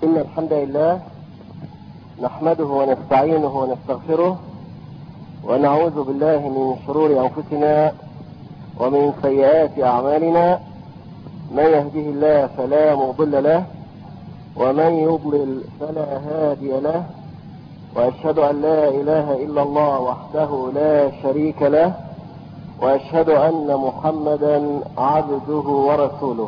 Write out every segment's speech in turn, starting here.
إن الحمد لله نحمده ونستعينه ونستغفره ونعوذ بالله من شرور أنفسنا ومن سيئات أعمالنا. من يهده الله فلا مضل له ومن يضلل فلا هادي له، وأشهد أن لا إله إلا الله وحده لا شريك له، وأشهد أن محمدا عبده ورسوله.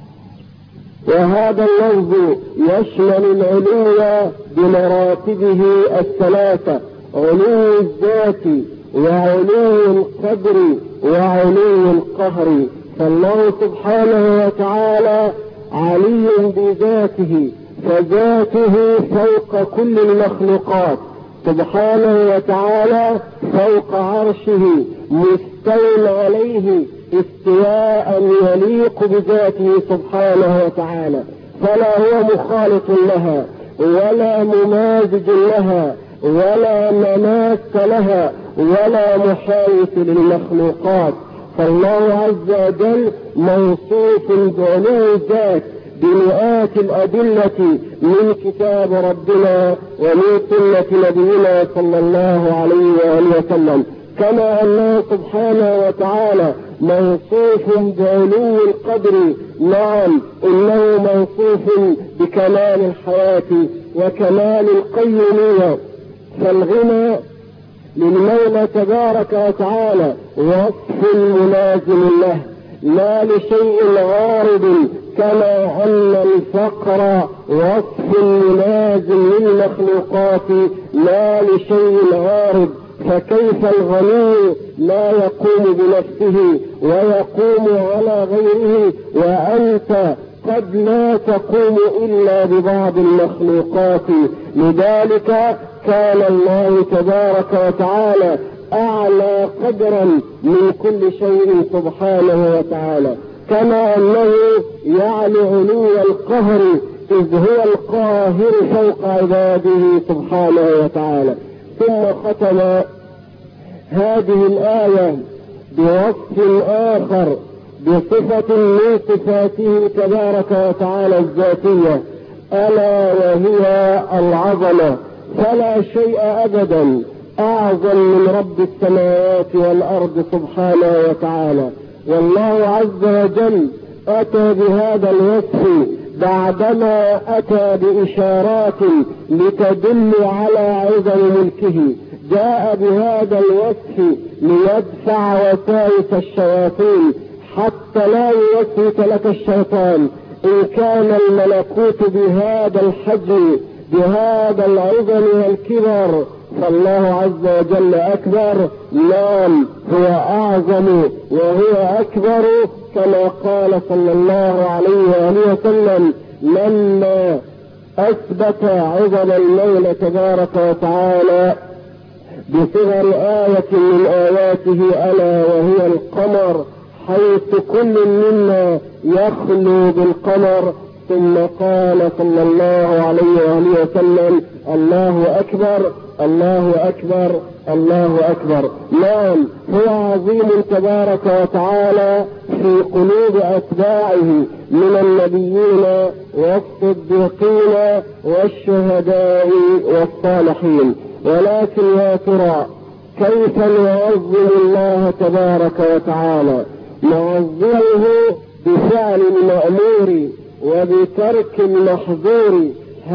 وهذا اللفظ يشمل العلو بمراتبه الثلاثة: علو الذات وعلو القدر وعلو القهر. فالله سبحانه وتعالى علي بذاته، فذاته فوق كل المخلوقات سبحانه وتعالى، فوق عرشه مستوٍ عليه استواء يليق بذاته سبحانه وتعالى، فلا هو مخالط لها ولا ممازج لها ولا مناس لها ولا محايث للمخلوقات. فالله عز وجل موصوف بعلو الذات بمئات الأدلة من كتاب ربنا ومن سنة نبينا صلى الله عليه وآله وسلم، كما أنه سبحانه وتعالى موصوف بعلو القدر. نعم، إنه موصوف بكمال الحياة وكمال القيومية. فالغنى للمولى تبارك وتعالى وصف ملازم له لا لشيء عارض، كما أن الفقر وصف ملازم للمخلوقات لا لشيء عارض. فكيف الغني لا يقوم بنفسه ويقوم على غيره، وأنت قد لا تقوم إلا ببعض المخلوقات؟ لذلك كان الله تبارك وتعالى أعلى قدرا من كل شيء سبحانه وتعالى، كما أنه يعلو علو القهر إذ هو القاهر فوق عباده سبحانه وتعالى. ثم ختم هذه الآية بوصف آخر بصفة من صفاته تبارك وتعالى الذاتية، ألا وهي العظمة. فلا شيء أبدا أعظم من رب السماوات والأرض سبحانه وتعالى. والله عز وجل أتى بهذا الوصف بعدما أتى بإشارات لتدل على عظم ملكه. جاء بهذا الوصف ليدفع وساوس الشياطين حتى لا يوسوس لك الشيطان. إن كان الملكوت بهذا الحجم بهذا العظم والكبر، فالله عز وجل أكبر. نعم، هو أعظم وهو أكبر، كما قال صلى الله عليه وآله وسلم: لما أثبت عظم المولى تبارك وتعالى بصغر آية من آياته ألا وهي القمر، حيث كل منا يخلو بالقمر، ثم قال صلى الله عليه وآله وسلم: الله أكبر الله أكبر الله أكبر. نعم، هو عظيم تبارك وتعالى في قلوب أتباعه من النبيين والصديقين والشهداء والصالحين. ولكن يا ترى كيف نعظم الله تبارك وتعالى؟ نعظمه بفعل المأمور وبترك المحظور.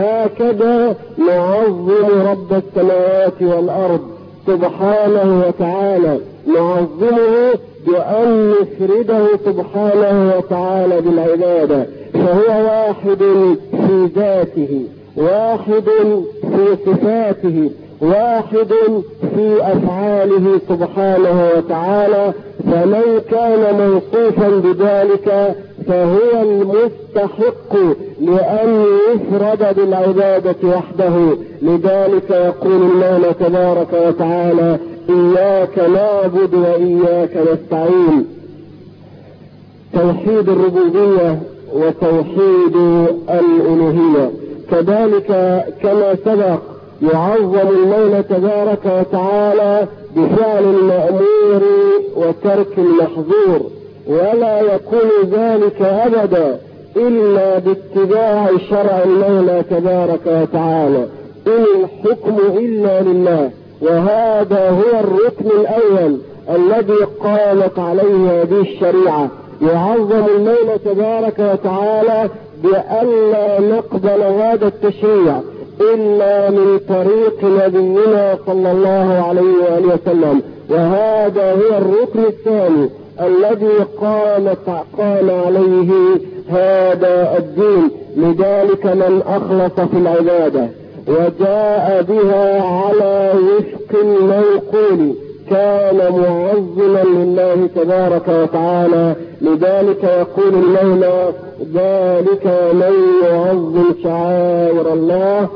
هكذا نعظم رب السماوات والأرض سبحانه وتعالى. نعظمه بأن نفرده سبحانه وتعالى بالعبادة، فهو واحد في ذاته، واحد في صفاته، واحد في أفعاله سبحانه وتعالى. فمن كان موصوفا بذلك فهو المستحق لأن يفرد بالعبادة وحده. لذلك يقول الله تبارك وتعالى: إياك نعبد وإياك نستعين. توحيد الربوبية وتوحيد الألوهية. كذلك كما سبق يعظم المولى تبارك وتعالى بفعل المأمور وترك المحظور، ولا يكون ذلك أبدا إلا باتباع شرع المولى تبارك وتعالى. إن الحكم إلا لله. وهذا هو الركن الأول الذي قامت عليه هذه الشريعة. يعظم المولى تبارك وتعالى بألا نقبل هذا التشريع إلا من طريق نبينا صلى الله عليه وآله وسلم. وهذا هو الركن الثاني الذي قام عليه هذا الدين. لذلك من أخلص في العبادة وجاء بها على وفق المنقول كان معظما لله تبارك وتعالى. لذلك يقول المولى: ذلك من يعظم شعائر الله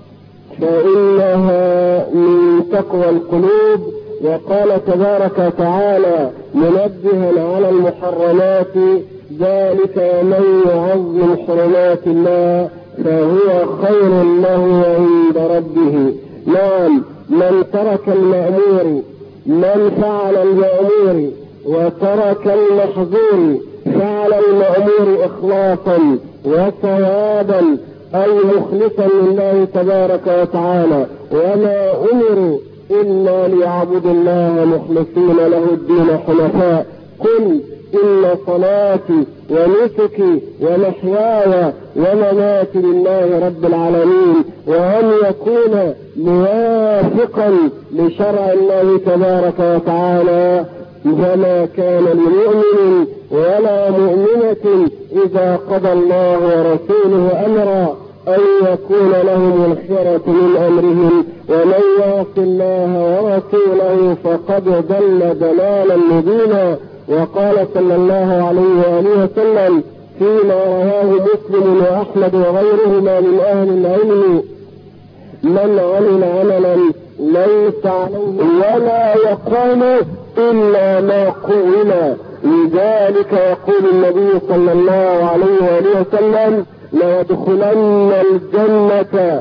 فإنها من تقوى القلوب. وقال تبارك وتعالى منبها على المحرمات: ذلك من يعظم حرمات الله فهو خير له عند ربه. نعم، من ترك المأمور، من فعل المأمور وترك المحظور فعل المأمور إخلاصا وصوابا أي مخلصا لله تبارك وتعالى. وما أمروا إلا ليعبدوا الله مخلصين له الدين حنفاء. قل إن صلاتي ونسكي ومحياي ومماتي لله رب العالمين. وأن يكون موافقا لشرع الله تبارك وتعالى. فما كان لمؤمن ولا مؤمنة إذا قضى الله ورسوله أمرا أن يكون لهم الخيرة من أمرهم ومن يعص الله ورسوله فقد ضل ضلالا مبينا. وقال صلى الله عليه وآله وسلم فيما رواه مسلم وأحمد وغيرهما من أهل العلم: من عمل عملا ليس عليه ولا يقوم إلا ما قوم. لذلك يقول النبي صلى الله عليه وآله وسلم: ليدخلن الجنة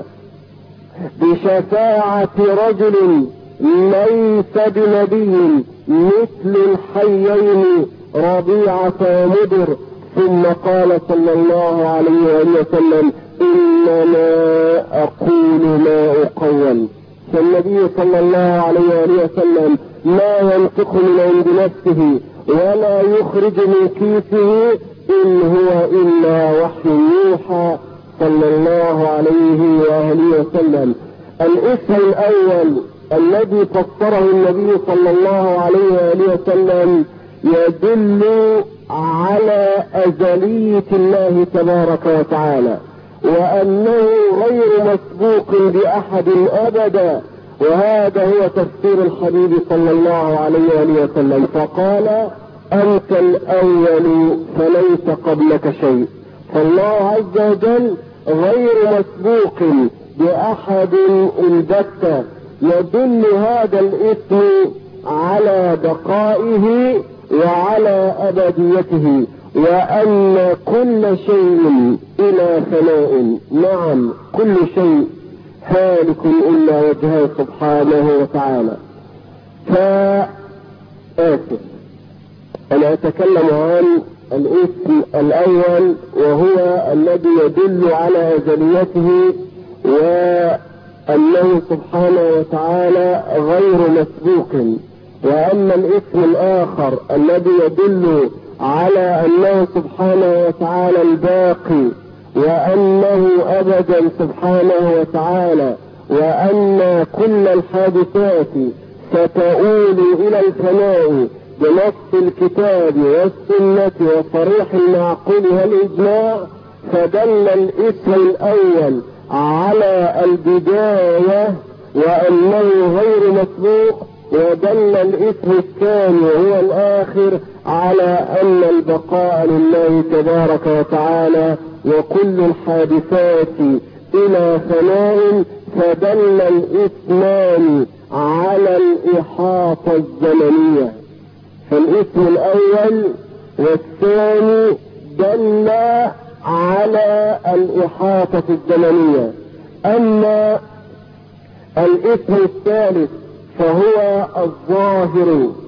بشفاعة رجل ليس بنبي مثل الحيين ربيعة ومدر. ثم قال صلى الله عليه وآله وسلم: إنما أقول ما أقول. فالنبي صلى الله عليه وآله وسلم لا ينطق من عند نفسه ولا يخرج من كيسه إن هو إلا وحي يوحى صلى الله عليه وآله وسلم. الاسم الأول الذي فسره النبي صلى الله عليه وآله وسلم يدل على أزلية الله تبارك وتعالى وأنه غير مسبوق بأحد أبدا. وهذا هو تفسير الحبيب صلى الله عليه وآله وسلم. فقال: أنت الأول فليس قبلك شيء. فالله عز وجل غير مسبوق بأحد البتة. يدل هذا الاسم على بقائه وعلى أبديته وأن كل شيء إلى فناء. نعم، كل شيء هالك إلا وجهه سبحانه وتعالى. فآسف أنا أتكلم عن الاسم الأول وهو الذي يدل على أزليته وأنه سبحانه وتعالى غير مسبوق. وأما الاسم الآخر الذي يدل على أنه سبحانه وتعالى الباقي وأنه أبدا سبحانه وتعالى وأن كل الحادثات ستؤول إلى الفناء بنص الكتاب والسنة وصريح المعقول والإجماع. فدل الاسم الأول على البداية وأنه غير مسبوق، ودل الاسم الثاني وهو الآخر على أن البقاء لله تبارك وتعالى وكل الحادثات إلى فناء. فدل الاسمان على الإحاطة الزمنية. فالاسم الأول والثاني دل على الإحاطة الزمنية. أما الاسم الثالث فهو الظاهر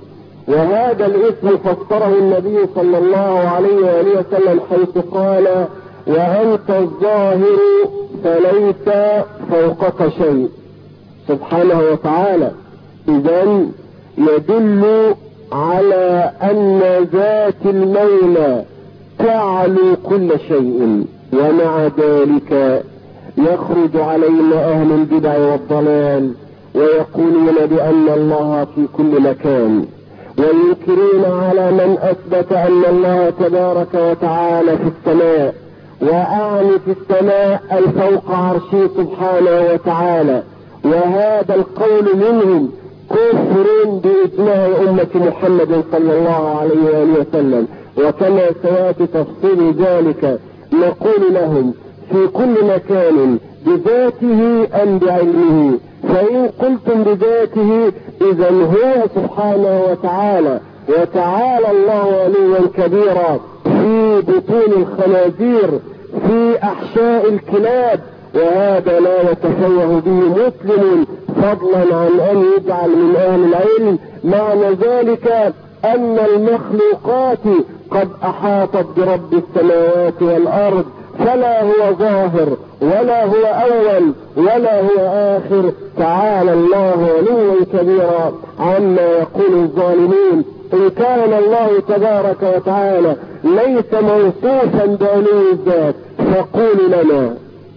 وهذا الاسم فسره النبي صلى الله عليه وآله وسلم حيث قال: وأنت الظاهر فليس فوقك شيء. سبحانه وتعالى. إذن يدل على أن ذات المولى تعلو كل شيء، ومع ذلك يخرج علينا أهل البدع والضلال ويقولون بأن الله في كل مكان، وينكرون على من أثبت أن الله تبارك وتعالى في السماء، وأعني في السماء الفوق عرشه سبحانه وتعالى. وهذا القول منهم كفر بإجماع أمة محمد صلى الله عليه وآله وسلم، وكما سيأتي تفصيل ذلك نقول لهم: في كل مكان بذاته أم بعلمه؟ فإن قلتم بذاته إذا هو سبحانه وتعالى، وتعالى الله علوا كبيرا في بطون الخنازير، في أحشاء الكلاب، وهذا لا يتفوه به مسلم فضلا عن أن يجعل من أهل العلم. معنى ذلك أن المخلوقات قد أحاطت برب السماوات والأرض، فلا هو ظاهر ولا هو أول ولا هو آخر. تعالى الله علوا كبيرا عما يقول الظالمين. إن كان الله تبارك وتعالى ليس موصوفا بعلو الذات، فقول لنا: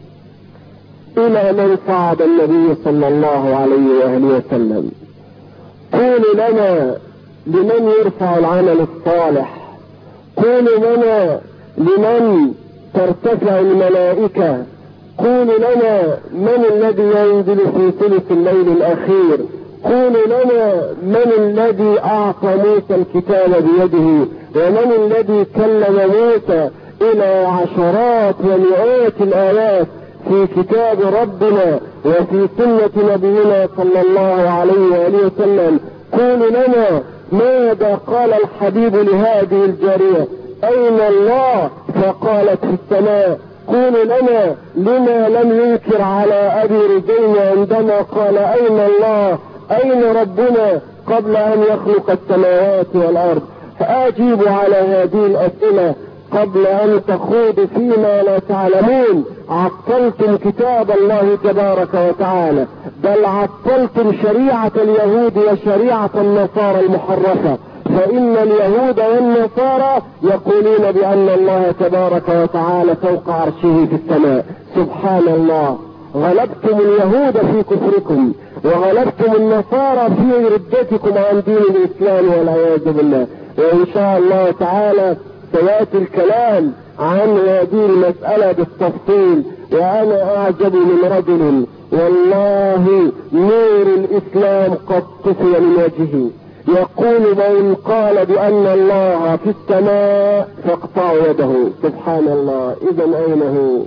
إلى من صعد النبي صلى الله عليه وآله وسلم؟ قول لنا لمن يرفع العمل الصالح؟ قول لنا لمن ترتفع الملائكة؟ قول لنا من الذي ينزل في ثلث الليل الأخير؟ قول لنا من الذي أعطى موسى الكتاب بيده؟ ومن الذي كلم موسى إلى عشرات ومئات الآيات في كتاب ربنا وفي سنة نبينا صلى الله عليه وآله وسلم؟ قول لنا ماذا قال الحبيب لهذه الجارية: أين الله؟ فقالت: في السماء. قول لنا لما لم ينكر على أبي رجين عندما قال: أين الله؟ أين ربنا قبل أن يخلق السماوات والأرض؟ فأجيب على هذه الأسئلة قبل أن تخوض فيما لا تعلمون. عطلتم كتاب الله تبارك وتعالى، بل عطلتم شريعة اليهود وشريعة النصارى المحرفة، فإن اليهود والنصارى يقولون بأن الله تبارك وتعالى فوق عرشه في السماء. سبحان الله. غلبتم اليهود في كفركم، وغلبتم النصارى في ردتكم عن دين الإسلام والعياذ بالله. وإن شاء الله تعالى سيأتي الكلام عن هذه المسألة بالتفصيل. وأنا أعجب من رجل والله نور الإسلام قد طفي من وجهه، يقول: من قال بأن الله في السماء فاقطعوا يده. سبحان الله. إذا أين هو؟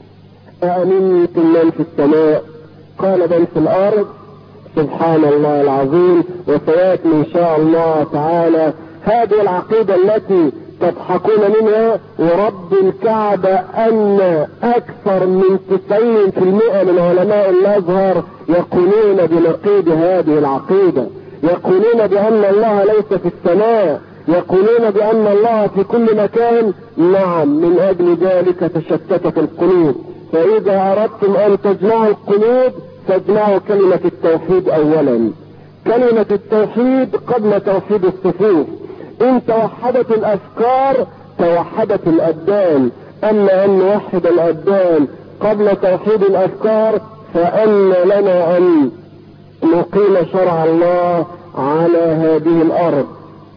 أأمنتم من في السماء؟ قال: بل في الأرض. سبحان الله العظيم. وسيأتي إن شاء الله تعالى هذه العقيدة التي تضحكون منها، ورب الكعبة أن أكثر من 90% من علماء الأزهر يقولون بنقيض هذه العقيدة، يقولون بأن الله ليس في السماء، يقولون بأن الله في كل مكان. نعم، من أجل ذلك تشتتت القلوب. فإذا أردتم أن تجمعوا القلوب تجمعوا كلمة التوحيد أولا، كلمة التوحيد قبل توحيد الصفوف. إن توحدت الأفكار توحدت الأبدان، أما أن نوحد الأبدان قبل توحيد الأفكار فأن لنا أن نقيم شرع الله على هذه الأرض.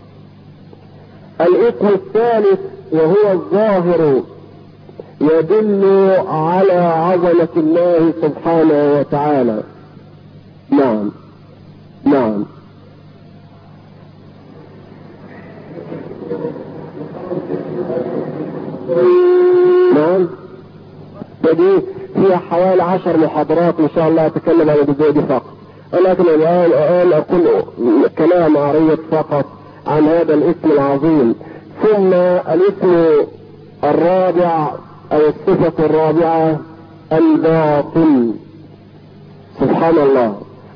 الاسم الثالث وهو الظاهر يدل على عظمة الله سبحانه وتعالى. نعم نعم. نعم. بدي فيها حوالي 10 محاضرات ان شاء الله اتكلم عن الجزئية دي فقط، ولكن الان اقول كلام عريض فقط عن هذا الاسم العظيم. ثم الاسم الرابع او الصفة الرابعة الباطن. سبحان الله.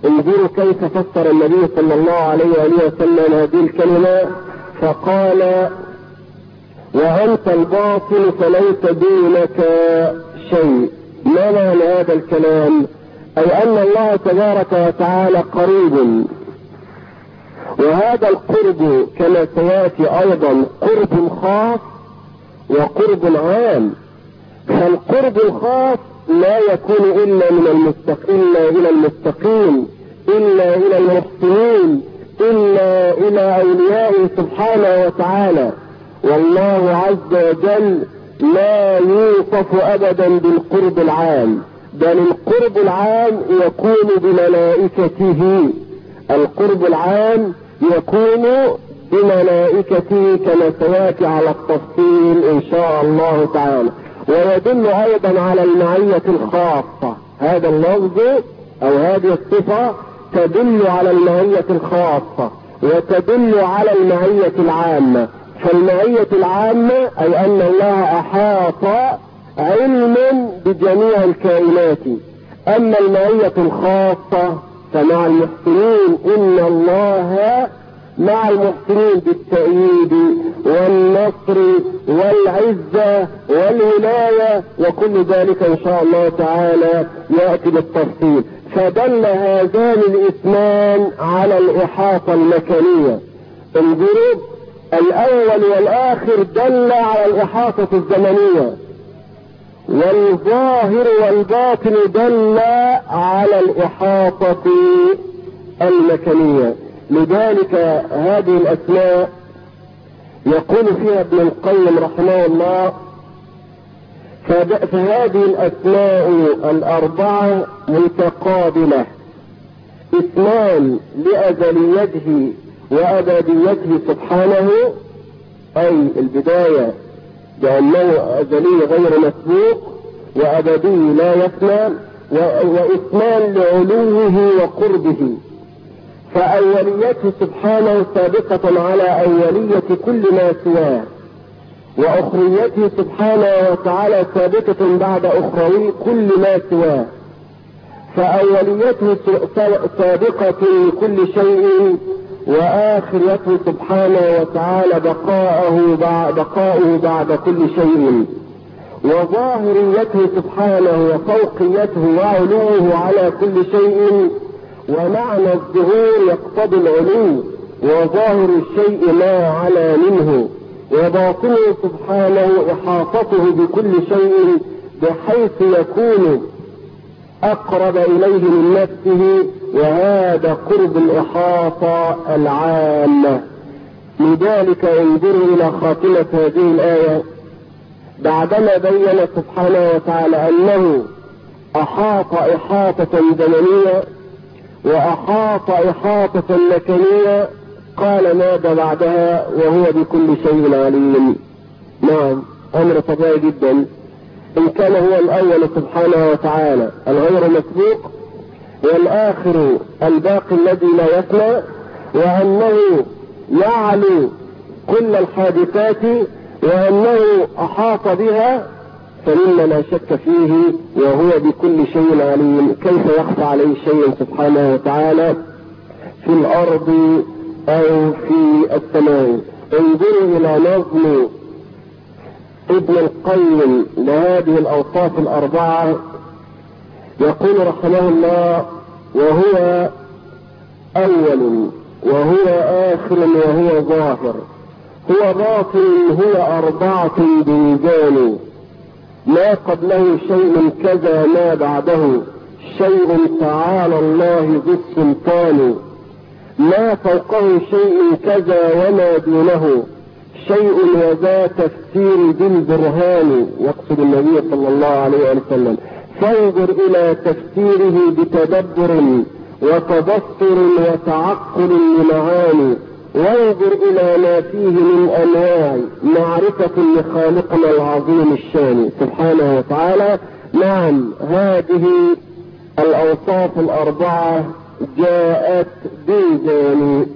انظروا كيف فسر النبي صلى الله عليه وآله وسلم هذه الكلمة، فقال: وأنت الباطن فليس دونك شيء. ما معنى هذا الكلام؟ أي أن الله تبارك وتعالى قريب، وهذا القرب كما سيأتي أيضا قرب خاص وقرب عام. فالقرب الخاص لا يكون إلا إلى المتقين، إلا إلى المحسنين، إلا إلى أوليائه سبحانه وتعالى. والله عز وجل لا يوصف أبدا بالقرب العام، بل القرب العام يكون بملائكته. القرب العام يكون بملائكته كما سيأتي على التفصيل إن شاء الله تعالى. ويدل أيضا على المعية الخاصة. هذا اللفظ أو هذه الصفة تدل على المعية الخاصة وتدل على المعية العامة. فالمعية العامة أي أن الله أحاط علما بجميع الكائنات. أما المعية الخاصة فمع المحسنين، إن الله مع المحسنين بالتأييد والنصر والعزة والولاية، وكل ذلك إن شاء الله تعالى يأتي بالتفصيل. فدل هذان الاسمان على الإحاطة المكانية. انظروا، الأول والآخر دل على الإحاطة الزمنية، والظاهر والباطن دل على الإحاطة المكانية. لذلك هذه الأسماء يقول فيها ابن القيم رحمه الله: فهذه الأسماء الأربعة متقابلة، اسمان لأزليته وأبديته سبحانه، أي البداية بأنه أزلي غير مسبوق وأبدي لا يفنى، واسمان لعلوه وقربه. فأوليته سبحانه سابقة على أولية كل ما سواه، وأخريته سبحانه وتعالى ثابتة بعد أخروي كل ما سواه. فأوليته سابقة لكل شيء، وآخرته سبحانه وتعالى بقاؤه بعد كل شيء. وظاهريته سبحانه وفوقيته وعلوه على كل شيء. ومعنى الظهور يقتضي العلو، وظاهر الشيء ما علا منه. وباطنه سبحانه إحاطته بكل شيء بحيث يكون أقرب إليه من نفسه، وهذا قرب الإحاطة العامة. لذلك انظروا إلى خاتمة هذه الآية بعدما بين سبحانه وتعالى أنه أحاط إحاطة زمنية وأحاط إحاطة مكانية، قال ماذا بعدها؟ وهو بكل شيء عليم. نعم، أمر طبيعي جدا. إن كان هو الأول سبحانه وتعالى الغير مسبوق، والآخر الباقي الذي لا يفنى، وأنه يعلو كل الحادثات، وأنه أحاط بها، فمما لا شك فيه وهو بكل شيء عليم. كيف يخفى عليه شيء سبحانه وتعالى في الأرض أو في السماء؟ انظروا إلى نظم ابن القيم لهذه الأوصاف الأربعة. يقول رحمه الله: وهو أول، وهو آخر، وهو ظاهر، هو باطن، هو أربعة بميزان، ما قبله شيء كذا ما بعده، شيء تعالى الله ذو السلطان، ما فوقه شيء كذا وما دونه، شيء وذا تفسير بالبرهان. يقصد النبي صلى الله عليه وسلم. فانظر إلى تفسيره بتدبر وتبصر وتعقل لمعاني، وانظر إلى ما فيه من أنواع معرفة لخالقنا العظيم الشان سبحانه وتعالى. نعم، هذه الأوصاف الأربعة جاءت بميزان،